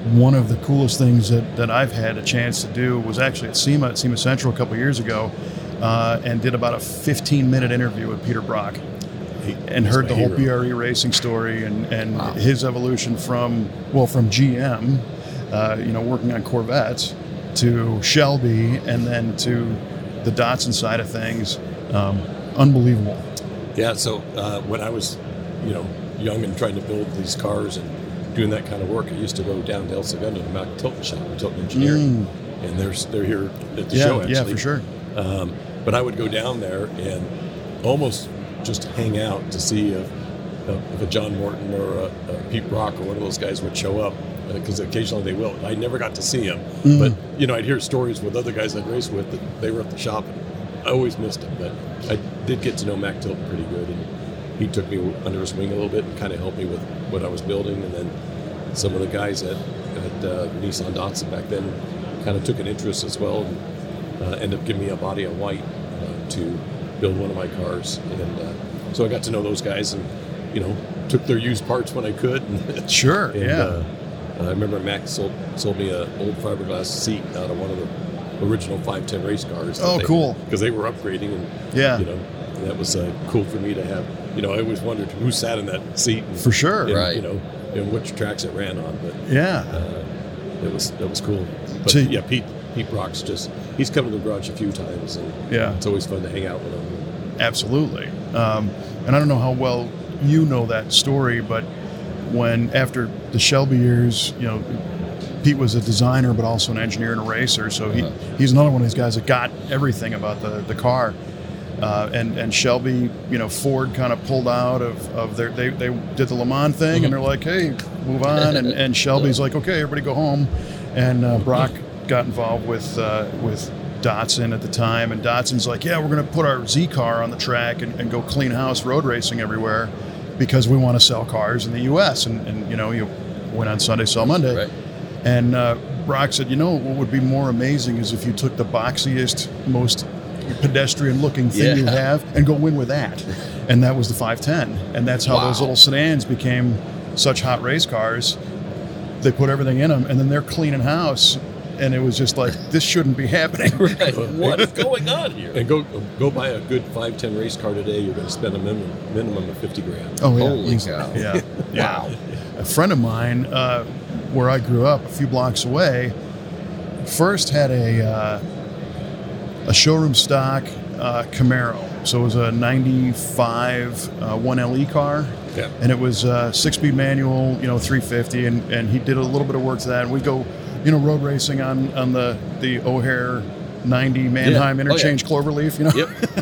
one of the coolest things that, that I've had a chance to do was actually at SEMA, at SEMA Central a couple years ago, uh, and did about a fifteen minute interview with Peter Brock. He, and heard the hero. whole B R E racing story and, and Wow. his evolution from, well, from G M, uh, you know, working on Corvettes, to Shelby, and then to the Datsun side of things. Um, unbelievable. Yeah, so uh, when I was, you know, young and trying to build these cars and doing that kind of work, I used to go down to El Segundo to Mac Tilton shop, Tilton Engineering, Mm. and they're they're here at the Yeah, show actually. yeah, for sure. Um, but I would go down there and almost just hang out to see if, if a John Morton or a, a Pete Brock or one of those guys would show up, because occasionally they will. I never got to see him, Mm. but you know, I'd hear stories with other guys I'd race with that they were at the shop, and I always missed him. But I did get to know Mac Tilton pretty good, and he took me under his wing a little bit and kind of helped me with what I was building. And then some of the guys at, at uh, Nissan Datsun back then kind of took an interest as well, and uh, ended up giving me a body of white uh, to build one of my cars. And uh, so I got to know those guys, and you know, took their used parts when I could. Sure, and, yeah. Uh, I remember Mac sold, sold me an old fiberglass seat out of one of the original five ten race cars. Oh, they, cool. Because they were upgrading, and Yeah. you know, that was uh, cool for me to have. You know, I always wondered who sat in that seat. And, For sure. and, Right. You know, and which tracks it ran on. But Yeah. uh, it was that was cool. But So- yeah, Pete Pete Brock's just he's come to the garage a few times, and Yeah. it's always fun to hang out with him. Absolutely. Um, and I don't know how well you know that story, but when after the Shelby years, you know, Pete was a designer, but also an engineer and a racer. So he, Uh-huh. he's another one of these guys that got everything about the, the car. Uh, and, and Shelby, you know, Ford kind of pulled out of, of their, they, they did the Le Mans thing, and they're like, hey, move on. And, and Shelby's like, okay, everybody go home. And uh, Brock got involved with, uh, with Datsun at the time. And Datsun's like, yeah, we're going to put our Z car on the track and, and go clean house road racing everywhere because we want to sell cars in the U S. And, and you know, you win on Sunday, sell Monday. Right. And uh, Brock said, you know, what would be more amazing is if you took the boxiest, most pedestrian-looking thing you Yeah. have and go win with that. And that was the five ten. And that's how Wow. those little sedans became such hot race cars. They put everything in them, and then they're cleaning house. And it was just like, this shouldn't be happening. Right. What is going on here? And go go buy a good five ten race car today. You're going to spend a minimum minimum of fifty grand. Oh, yeah. Holy He's- cow. Yeah. yeah. Wow. A friend of mine, uh, where I grew up, a few blocks away, first had a uh, a showroom stock uh, Camaro. So it was a ninety-five uh, one L E car. Yeah. And it was uh, six-speed manual, you know, three fifty, and, and he did a little bit of work to that. And we go, you know, road racing on, on the, the O'Hare ninety Mannheim Yeah. Oh, yeah. interchange Cloverleaf, you know.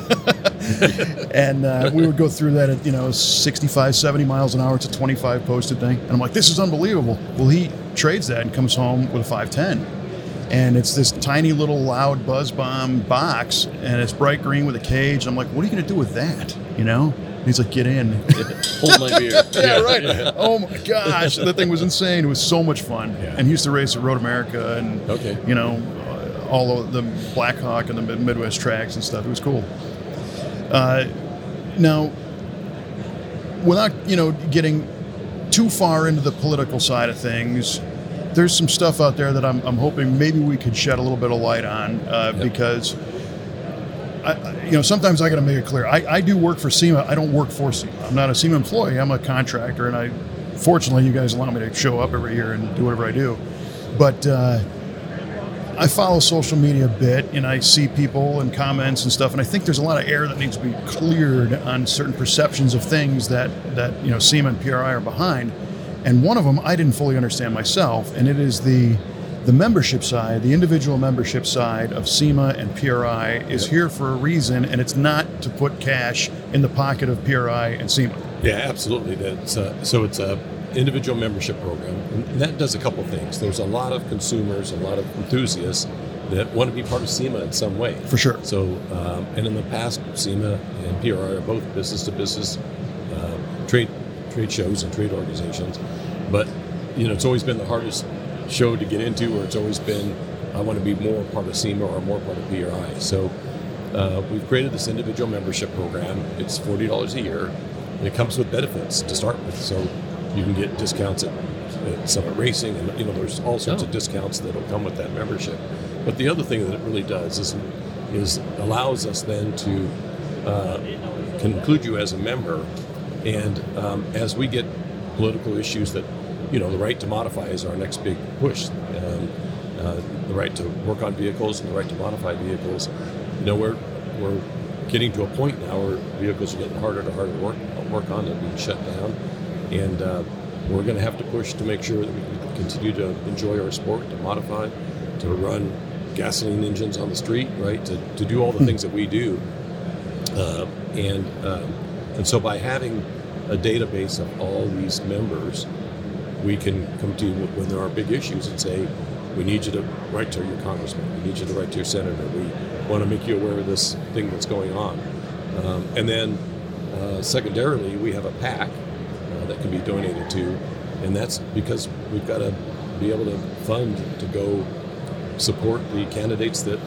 Yep. And uh, we would go through that at, you know, sixty-five, seventy miles an hour. It's a twenty-five posted thing. And I'm like, this is unbelievable. Well, he trades that and comes home with a five ten. And it's this tiny little loud buzz bomb box, and it's bright green with a cage. I'm like, what are you going to do with that? You know? And he's like, get in. Hold my beer. Yeah, right. Oh my gosh, that thing was insane. It was so much fun. Yeah. And he used to race at Road America and, Okay. you know, uh, all of the Blackhawk and the Mid- Midwest tracks and stuff. It was cool. Uh, now, without, you know, getting too far into the political side of things, there's some stuff out there that I'm, I'm hoping maybe we could shed a little bit of light on uh, Yep. because, I, I- you know, sometimes I got to make it clear. I, I do work for SEMA. I don't work for SEMA. I'm not a SEMA employee. I'm a contractor, and I, fortunately, you guys allow me to show up every year and do whatever I do. But uh, I follow social media a bit, and I see people and comments and stuff, and I think there's a lot of air that needs to be cleared on certain perceptions of things that, that you know, SEMA and P R I are behind. And one of them I didn't fully understand myself, and it is the the membership side, the individual membership side of SEMA and P R I is Yep. here for a reason, and it's not to put cash in the pocket of P R I and SEMA. Yeah, absolutely. That's uh, so it's a individual membership program, and that does a couple things. There's a lot of consumers, a lot of enthusiasts that want to be part of SEMA in some way. For sure. So, um, and in the past, SEMA and P R I are both business-to-business uh, trade trade shows and trade organizations. But you know, it's always been the hardest show to get into, or it's always been, I want to be more part of SEMA or more part of P R I. So uh, we've created this individual membership program. It's forty dollars a year, and it comes with benefits to start with. So you can get discounts at, at Summit Racing, and you know there's all sorts Oh. of discounts that'll come with that membership. But the other thing that it really does is is allows us then to uh, conclude you as a member, and um, as we get political issues that, you know, the right to modify is our next big push. Um, uh, the right to work on vehicles and the right to modify vehicles. You know, we're we're getting to a point now where vehicles are getting harder to harder to work work on. They're being shut down, and uh, we're going to have to push to make sure that we can continue to enjoy our sport, to modify, to run gasoline engines on the street, right? To, to do all the things that we do, uh, and uh, and so by having a database of all these members, we can come to you when there are big issues and say, we need you to write to your congressman, we need you to write to your senator, we want to make you aware of this thing that's going on. Um, and then uh, secondarily, we have a PAC uh, that can be donated to, and that's because we've got to be able to fund to go support the candidates that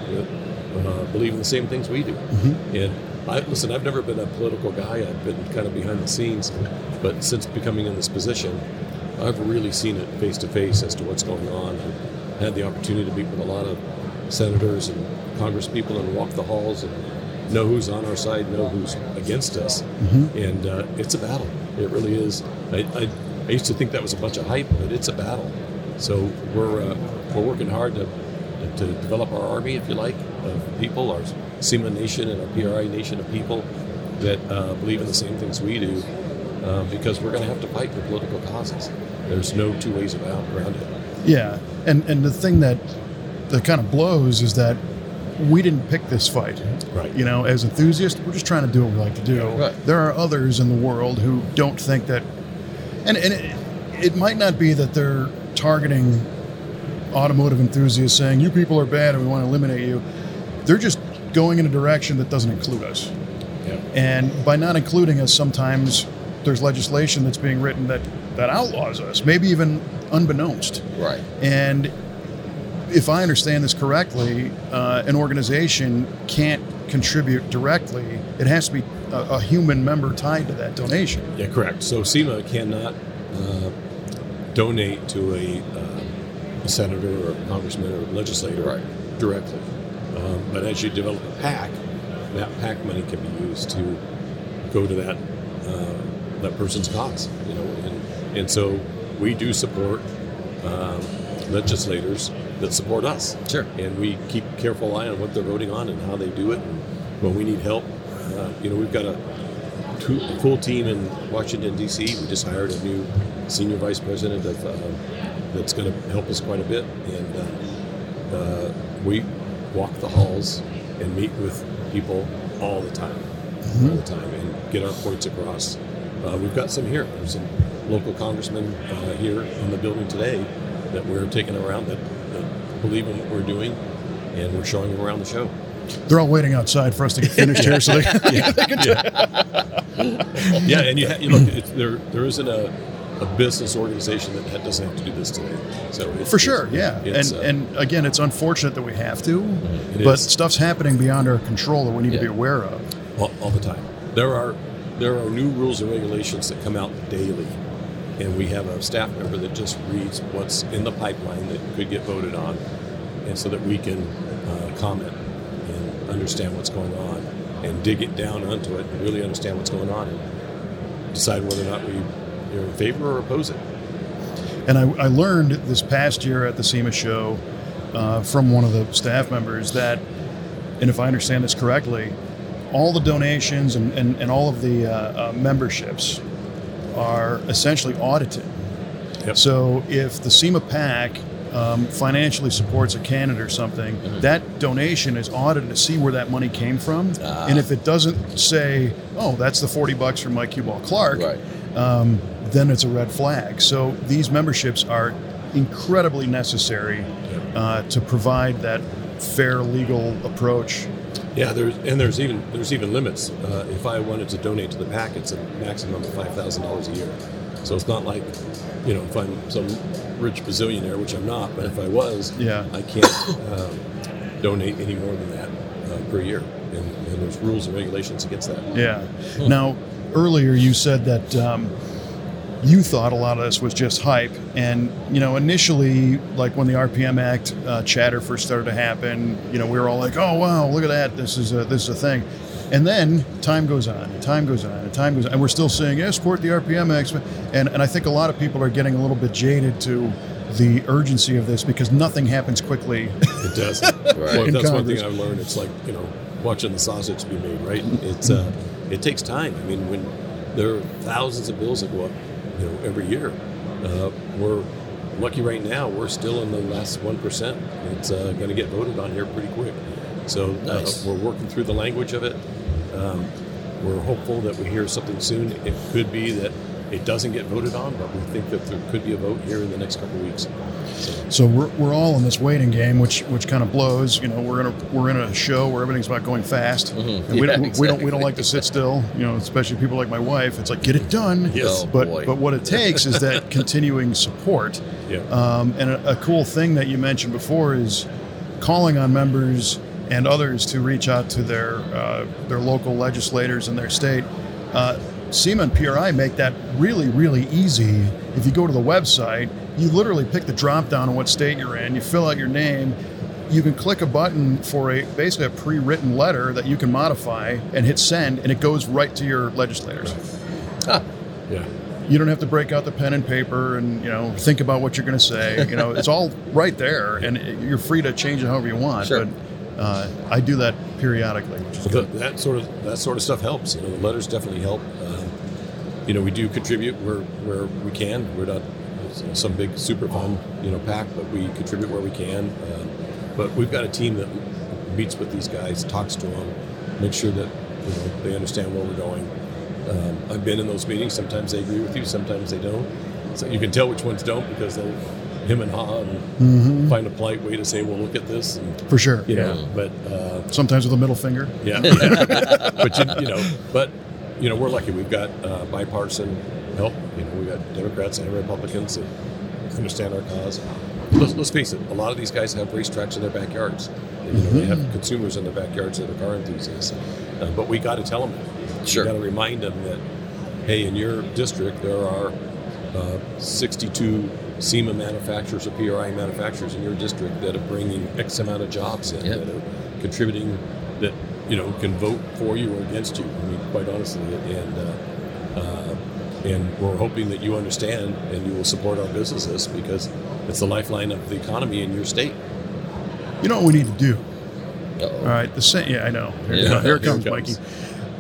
uh, believe in the same things we do. Mm-hmm. And I, listen, I've never been a political guy. I've been kind of behind the scenes, but since becoming in this position, I've really seen it face to face as to what's going on. I've had the opportunity to meet with a lot of senators and congresspeople and walk the halls and know who's on our side, know who's against us. Mm-hmm. And uh, it's a battle. It really is. I, I, I used to think that was a bunch of hype, but it's a battle. So we're uh, we're working hard to to develop our army, if you like, of people, our SEMA nation and our P R I nation of people that uh, believe in the same things we do, uh, because we're going to have to fight for political causes. There's no two ways about around it. Yeah, and and the thing that that kind of blows is that we didn't pick this fight. Right. You know, as enthusiasts, we're just trying to do what we like to do. Right. There are others in the world who don't think that, and and it, it might not be that they're targeting automotive enthusiasts saying, you people are bad and we want to eliminate you. They're just going in a direction that doesn't include us. Yeah. And by not including us, sometimes there's legislation that's being written that, that outlaws us, maybe even unbeknownst. Right. And if I understand this correctly, uh, an organization can't contribute directly. It has to be a, a human member tied to that donation. Yeah, correct. So SEMA cannot uh, donate to a, uh, a senator or a congressman or a legislator Right. directly. Um, but as you develop a PAC, that PAC money can be used to go to that uh, that person's cause. You know, and, and so we do support um, legislators that support us. Sure. And we keep careful eye on what they're voting on and how they do it. And when we need help, uh, you know, we've got a, two, a full team in Washington, D C. We just hired a new senior vice president of, uh, that's going to help us quite a bit. And uh, uh, we walk the halls and meet with people all the time, mm-hmm. all the time, and get our points across. Uh, we've got some here. There's some local congressmen uh, here in the building today that we're taking around that, that believe in what we're doing, and we're showing them around the show. They're all waiting outside for us to get finished here, so they, yeah, they can yeah. yeah, and you, ha- you look, it's, there there isn't a, a business organization that ha- doesn't have to do this today. So it, For sure, yeah. it's, And uh, and again, it's unfortunate that we have to, It but is. stuff's happening beyond our control that we need Yeah. to be aware of. all, all the time. There are there are new rules and regulations that come out daily, and we have a staff member that just reads what's in the pipeline that could get voted on, and so that we can uh, comment and understand what's going on and dig it down onto it and really understand what's going on and decide whether or not we are in favor or oppose it. And I, I learned this past year at the SEMA show uh, from one of the staff members that, and if I understand this correctly, all the donations and, and, and all of the uh, uh, memberships are essentially audited. Yep. So if the SEMA PAC um, financially supports a candidate or something, Mm-hmm. that donation is audited to see where that money came from. Ah. And if it doesn't say, oh, that's the forty bucks from Mike Hubal Clark, Right. um, then it's a red flag. So these memberships are incredibly necessary uh, to provide that fair legal approach. Yeah, there's and there's even there's even limits. Uh, if I wanted to donate to the PAC, it's a maximum of five thousand dollars a year. So it's not like, you know, if I'm some rich bazillionaire, which I'm not, but if I was, Yeah. I can't um, donate any more than that uh, per year. And, and there's rules and regulations against that. Yeah. Now, earlier you said that um, you thought a lot of this was just hype. And, you know, initially, like when the R P M Act uh, chatter first started to happen, you know, we were all like, oh, wow, look at that. This is a, this is a thing. And then time goes on, and time goes on, and time goes on. And we're still saying, yeah, support the R P M Act. And, and I think a lot of people are getting a little bit jaded to the urgency of this because nothing happens quickly. It doesn't. Right. Well, In that's one Congress. thing I've learned. It's like, you know, watching the sausage be made, right? It's uh, it takes time. I mean, when there are thousands of bills that go up, you know, every year, uh, we're lucky right now. We're still in the last one percent. It's uh, going to get voted on here pretty quick. So Nice. uh, we're working through the language of it. Um, we're hopeful that we hear something soon. It could be that it doesn't get voted on, but we think that there could be a vote here in the next couple of weeks. So, So we're, we're all in this waiting game, which which kind of blows. You know, we're in a we're in a show where everything's about going fast. Mhm. And we, Yeah, don't, we don't we exactly. don't like to sit still. You know, especially people like my wife. It's like get it done. Yes. Oh, but boy. but what it takes is that continuing support. yeah. Um, and a, a cool thing that you mentioned before is calling on members and others to reach out to their uh, their local legislators in their state. Uh, SEMA and P R I make that really, really easy. If you go to the website, you literally pick the drop down on what state you're in, you fill out your name, you can click a button for a basically a pre-written letter that you can modify and hit send, and it goes right to your legislators. Huh. Yeah. You don't have to break out the pen and paper and, you know, think about what you're going to say. You know, it's all right there, and you're free to change it however you want. Sure. But uh, I do that periodically, which is Well, good. that, that sort of that sort of stuff helps. You know, the letters definitely help. Um, you know, we do contribute where where we can. We're not some big super fund, you know, pack, but we contribute where we can. Um, but we've got a team that meets with these guys, talks to them, makes sure that you know they understand where we're going. Um, I've been in those meetings. Sometimes they agree with you, sometimes they don't. So you can tell which ones don't because they'll him and ha and Mm-hmm. find a polite way to say, "Well, look at this." And, For sure. you know, but. Uh, Sometimes with a middle finger. yeah, yeah. but you, you know, but you know, we're lucky. We've got uh, bipartisan help. You know, we got Democrats and Republicans that understand our cause. Let's, let's face it. A lot of these guys have racetracks in their backyards. You know, they have consumers in their backyards that are car enthusiasts. Uh, but we got to tell them. Sure. We got to remind them that, hey, in your district there are uh, sixty-two SEMA manufacturers or P R I manufacturers in your district that are bringing X amount of jobs in, Yeah. that are contributing, that you know can vote for you or against you. I mean, quite honestly, and uh, uh, and we're hoping that you understand and you will support our businesses because it's the lifeline of the economy in your state. You know what we need to do? Uh-oh. All right, the same. Yeah, I know. Here, Yeah. here it Here comes, it Mikey. comes.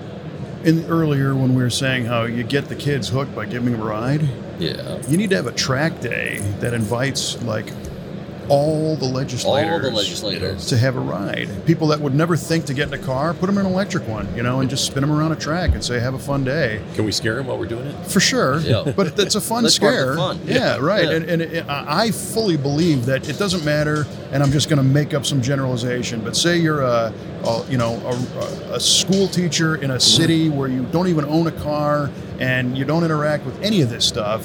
In earlier, when we were saying how you get the kids hooked by giving them a ride, Yeah. you need to have a track day that invites like all the legislators, All the legislators. to have a ride. People that would never think to get in a car, put them in an electric one, you know, and just spin them around a track and say, "Have a fun day." Can we scare them while we're doing it? For sure, Yeah. but it's a fun That's part of scare. the fun. Yeah, Yeah. right. Yeah. And, and it, I fully believe that it doesn't matter. And I'm just going to make up some generalization. But say you're a, a you know, a, a school teacher in a city where you don't even own a car and you don't interact with any of this stuff.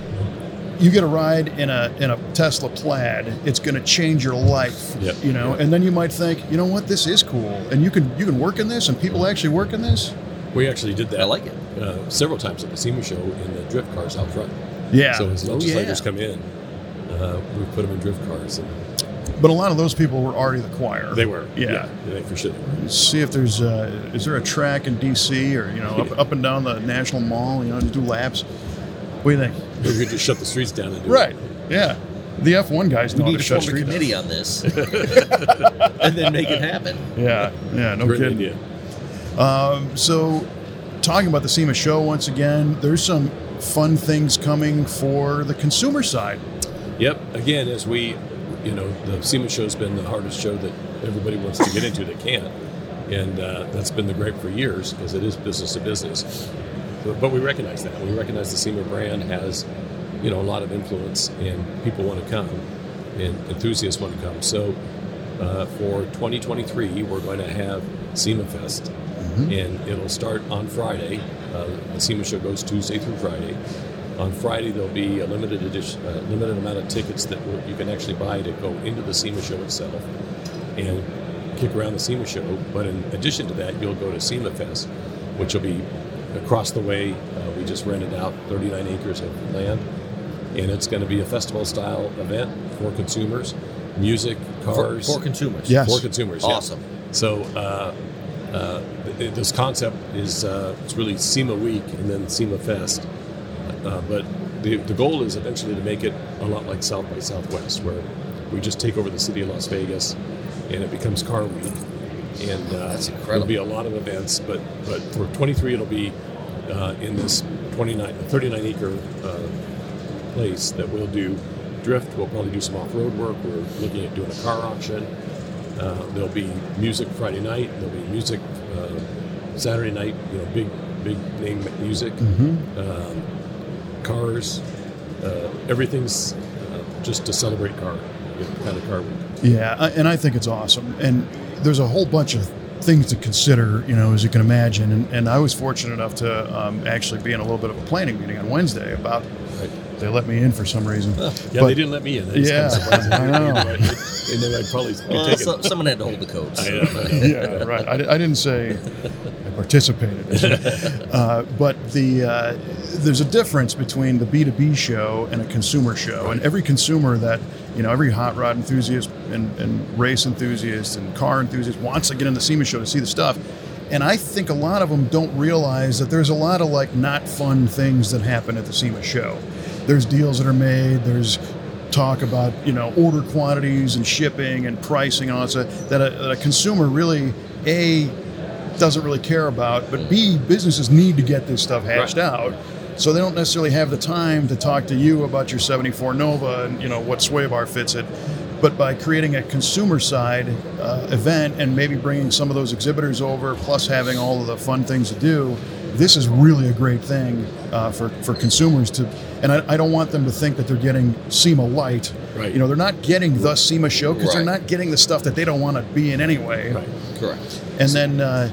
You get a ride in a in a Tesla Plaid. It's going to change your life. Yep. You know, Yep. and then you might think, you know what, this is cool, and you can you can work in this, and people actually work in this. We actually did that. I like it. Uh, several times at the SEMA show in the drift cars out front. Yeah. So as Oh, legislators yeah. come in, uh, we put them in drift cars, and But a lot of those people were already the choir. they were. Yeah. yeah for sure. See if there's uh, is there a track in D C or you know up, up and down the National Mall, you know, just do laps. What do you think? We could just shut the streets down and do Right. it. Yeah. The F one guys We know how need to to shut form a street committee on this and then make it happen. down. Yeah. Yeah. No Great kidding. idea. Um, so, talking about the SEMA show once again, there's some fun things coming for the consumer side. Yep. Again, as we, you know, the SEMA show's been the hardest show that everybody wants to get into that can't, and uh, that's been the gripe for years because it is business to business. But, but we recognize that. We recognize the SEMA brand has, you know, a lot of influence, and people want to come, and enthusiasts want to come. So, uh, for twenty twenty-three, we're going to have SEMA Fest, and it'll start on Friday. Uh, the SEMA show goes Tuesday through Friday. On Friday, there'll be a limited edition, uh, limited amount of tickets that will, you can actually buy to go into the SEMA show itself and kick around the SEMA show. But in addition to that, you'll go to SEMA Fest, which will be across the way, uh, we just rented out thirty-nine acres of land, and it's going to be a festival-style event for consumers, music, cars. For, for consumers. Yes. For consumers, yeah. Awesome. So uh, uh, th- this concept is uh, it's really SEMA Week and then SEMA Fest. Uh, but the, the goal is eventually to make it a lot like South by Southwest, where we just take over the city of Las Vegas, and it becomes Car Week. And uh, That's there'll incredible. be a lot of events, but but for twenty-three it'll be uh, in this twenty-nine, thirty-nine acre uh, place that we'll do drift. We'll probably do some off-road work. We're looking at doing a car auction. Uh, there'll be music Friday night. There'll be music uh, Saturday night. You know, big big name music. Mm-hmm. Um, cars. Uh, everything's uh, just to celebrate car. You know, kind of car week. Yeah, I- and I think it's awesome. And there's a whole bunch of things to consider, you know, as you can imagine. And, and I was fortunate enough to um, actually be in a little bit of a planning meeting on Wednesday about. Right. They let me in for some reason. Yeah, But- they didn't let me in. That Yeah, just kind of surprising. I know. And then I'd probably be Well, taking. so, someone had to hold the coats. I know, I know. Yeah, right. I, di- I didn't say I participated, uh, but the uh, there's a difference between the B two B show and a consumer show, and every consumer that you know, every hot rod enthusiast and, and race enthusiast and car enthusiast wants to get in the SEMA show to see the stuff. And I think a lot of them don't realize that there's a lot of like not fun things that happen at the SEMA show. There's deals that are made. There's talk about, you know, order quantities and shipping and pricing and all that stuff that a, that a consumer really, A, doesn't really care about, but B, businesses need to get this stuff hashed Right. out. So they don't necessarily have the time to talk to you about your seventy-four Nova and, you know, what sway bar fits it. But by creating a consumer side uh, event and maybe bringing some of those exhibitors over, plus having all of the fun things to do, this is really a great thing uh, for, for consumers to, and I, I don't want them to think that they're getting SEMA light. Right. You know, they're not getting the SEMA show because Right. they're not getting the stuff that they don't want to be in anyway. Right. Correct. And then, uh,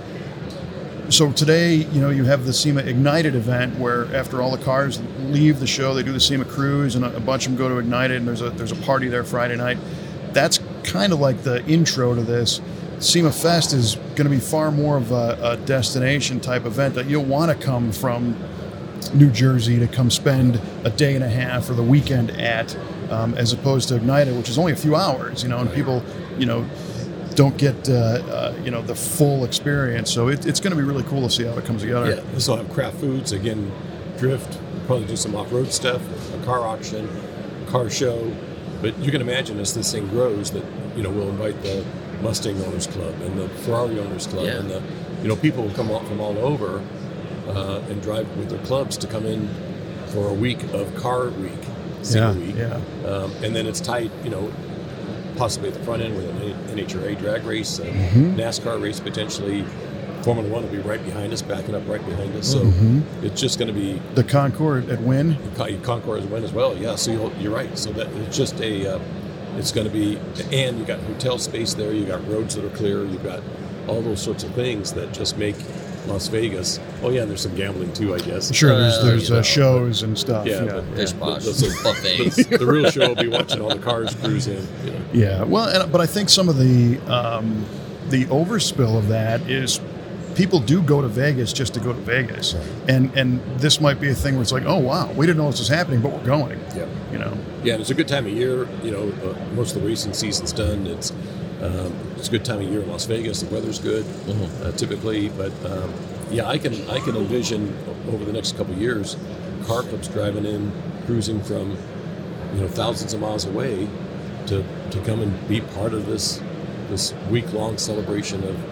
so today, you know, you have the SEMA Ignited event where after all the cars leave the show, they do the SEMA cruise, and a, a bunch of them go to Ignited, and there's a there's a party there Friday night. That's kind of like the intro to this. SEMA Fest is going to be far more of a, a destination type event that you'll want to come from New Jersey to come spend a day and a half or the weekend at, um, as opposed to Ignited, which is only a few hours, you know, and people, you know, don't get, uh, uh, you know, the full experience. So it, it's going to be really cool to see how it comes together. Yeah, this will have craft foods, again, drift, probably do some off-road stuff, a car auction, car show. But you can imagine as this thing grows that, you know, we'll invite the Mustang Owners Club and the Ferrari Owners Club Yeah. and the, you know, people will come out from all over uh, and drive with their clubs to come in for a week of car week, SEMA Yeah, week. yeah. Um, and then it's tied, you know, possibly at the front end with an N H R A drag race, a Mm-hmm. NASCAR race potentially. Formula One will be right behind us, backing up right behind us. So Mhm. it's just going to be The Concord at Wynn. Con- Concours win as well. Yeah, so you'll, you're right. So that it's just a, uh, it's going to be, and you got hotel space there. You got roads that are clear. You've got all those sorts of things that just make Las Vegas. Oh yeah, and there's some gambling too, I guess. Sure, there's Uh, there's you uh, know, shows and stuff. Yeah, Yeah, but- There's yeah. posh. the- the- buffets. The, the real show will be watching all the cars cruise in. You know. Yeah, well, and, but I think some of the um, the overspill of that is people do go to Vegas just to go to Vegas, and and this might be a thing where it's like, oh wow, we didn't know this was happening, but we're going. Yeah. You know. Yeah, and it's a good time of year. You know, uh, most of the racing season's done. It's um, it's a good time of year in Las Vegas. The weather's good, Mhm. uh, typically. But um, yeah, I can I can envision over the next couple of years, car clubs driving in, cruising from you know thousands of miles away to to come and be part of this this week long celebration of,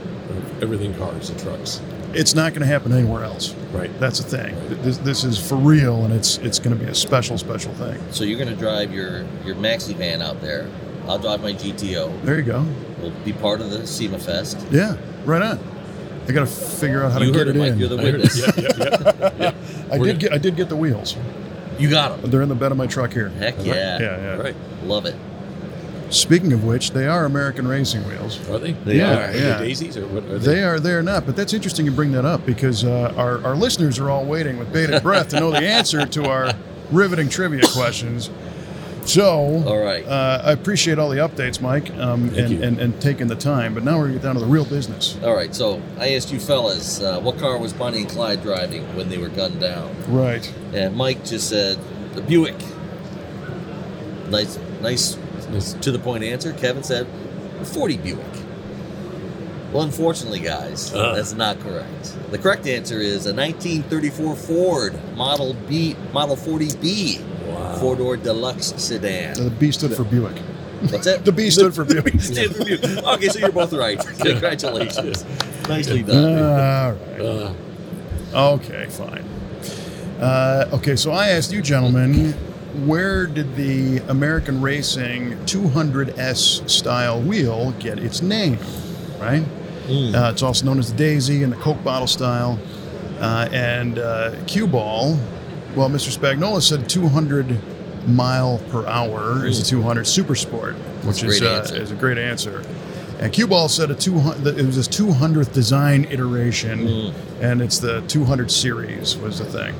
of everything cars and trucks. It's not going to happen anywhere else. Right. That's the thing. This, this is for real, and it's it's going to be a special, special thing. So you're going to drive your, your maxi van out there. I'll drive my G T O. There you go. We'll be part of the SEMA Fest. Yeah, right on. I got to figure out how You to heard get it, it Mike. in. You're the I heard it. witness. Yeah, yeah, yeah. I We're did gonna- get I did get the wheels. You got them. They're in the bed of my truck here. Heck yeah. Yeah, yeah. Right. Love it. Speaking of which, they are American racing wheels. Are they? They Yeah, are. Are yeah. they daisies or what? Are They are, they are not, but that's interesting you bring that up because uh, our, our listeners are all waiting with bated breath to know the answer to our riveting trivia questions. So, All right. uh, I appreciate all the updates, Mike, um, Thank and, you. and, and taking the time. But now we're going to get down to the real business. All right, so I asked you fellas, uh, what car was Bonnie and Clyde driving when they were gunned down? Right. And Mike just said, the Buick. Nice, nice, It's- to the point answer. Kevin said, a forty Buick. Well, unfortunately, guys, Uh. that's not correct. The correct answer is a nineteen thirty-four Ford Model B, Model forty B, Wow. four-door deluxe sedan. So the B stood for Buick. What's that? The B stood for Buick. Stand for Buick. Okay, so you're both right. Congratulations. Nicely done. All right. Uh, Okay, fine. Uh, okay, so I asked you gentlemen, where did the American Racing two hundred S style wheel get its name? Right? Mm. Uh, it's also known as the Daisy and the Coke bottle style. Uh, and uh, Cue Ball, well, Mister Spagnola said two hundred mile per hour is a two hundred Super Sport, which That's a is, great uh, answer. is a great answer. And Cue Ball said a two hundred, it was his two hundredth design iteration, Mm. and it's the two hundred series was the thing.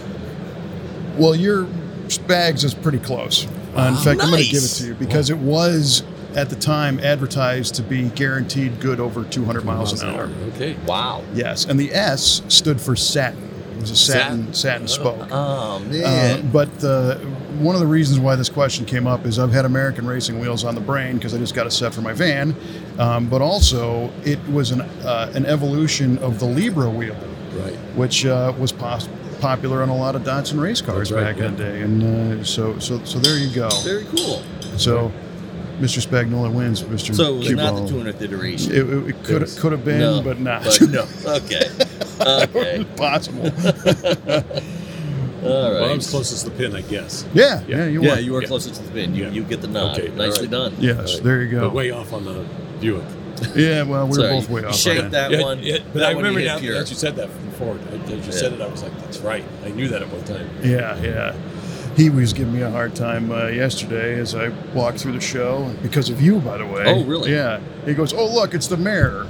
Well, your Spags is pretty close. Uh, in Wow. fact, I'm going to give it Nice. to you because it was at the time advertised to be guaranteed good over two hundred miles an hour. Okay. Wow. Yes, and the S stood for satin. It was a satin satin spoke. Oh, Uh, man. but uh, one of the reasons why this question came up is I've had American Racing wheels on the brain because I just got a set for my van, um, but also it was an uh, an evolution of the Libra wheel, Right. which uh, was pos- popular on a lot of Datsun race cars That's right, back in the yeah. day, and uh, so so so there you go. Very cool. So, Mister Spagnola wins, Mister So it was not the Cue-Ball. two hundredth iteration. It, it, it could was- could have been, no, but not. But no. Okay. Okay. Possible. All Well, I right. was closest to the pin, I guess. Yeah, yeah, Yeah. you Yeah, won. you were Yeah. closest to the pin. You, Yeah. you get the nod. Okay, all Nicely right. done. Yes, there you go. But way off on the Buick. Yeah, well, we were Sorry, both way you off. shaped on that. that one. but that I one remember you hit now pure. that you said that before. I, as you said it, I was like, that's right. I knew that at one time. Yeah, yeah. He was giving me a hard time uh, yesterday as I walked through the show because of you, by the way. Oh, really? Yeah. He goes, "Oh, look, it's the mayor."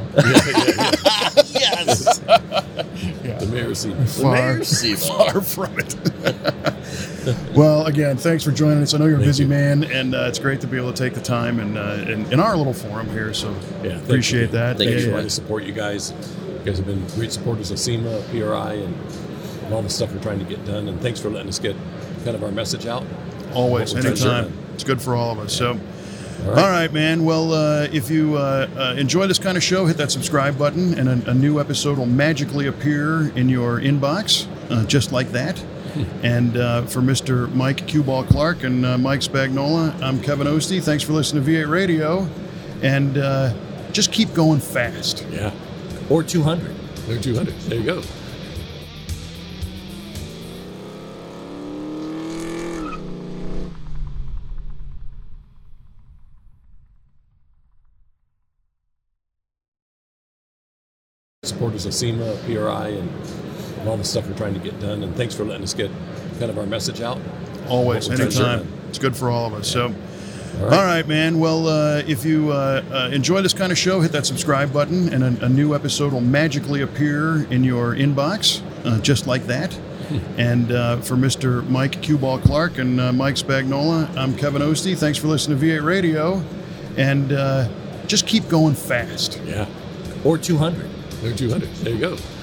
Yes. Yeah. The mayor's seat. Far, mayor's seat. far from it. Well, again, thanks for joining us. I know you're a Thank busy you. man, and uh, it's great to be able to take the time and uh, in, in our little forum here. So Yeah, thank appreciate you. that. Thank yeah, you. yeah. Trying to support you guys. You guys have been great supporters of SEMA, P R I, and, and all the stuff we're trying to get done. And thanks for letting us get kind of our message out. Always, What we're trying to anytime. do. It's good for all of us. So. All All right, man. Well, uh, if you uh, uh, enjoy this kind of show, hit that subscribe button, and a, a new episode will magically appear in your inbox, uh, just like that. And uh, for Mister Mike Cue-Ball Clark and uh, Mike Spagnola, I'm Kevin Ostie. Thanks for listening to V eight Radio, and uh, just keep going fast. Yeah. Or two hundred. They're two hundred. There you go. Supporters of SEMA, P R I, and, and all the stuff we're trying to get done. And thanks for letting us get kind of our message out. Always, What we're trying to anytime. do. It's good for all of us. So. All All right, man. Well, uh, if you uh, uh, enjoy this kind of show, hit that subscribe button, and a, a new episode will magically appear in your inbox, uh, just like that. And uh, for Mister Mike Cue-Ball Clark and uh, Mike Spagnola, I'm Kevin Ostie. Thanks for listening to V eight Radio, and uh, just keep going fast. Yeah. Or two hundred. They're two hundred. There you go.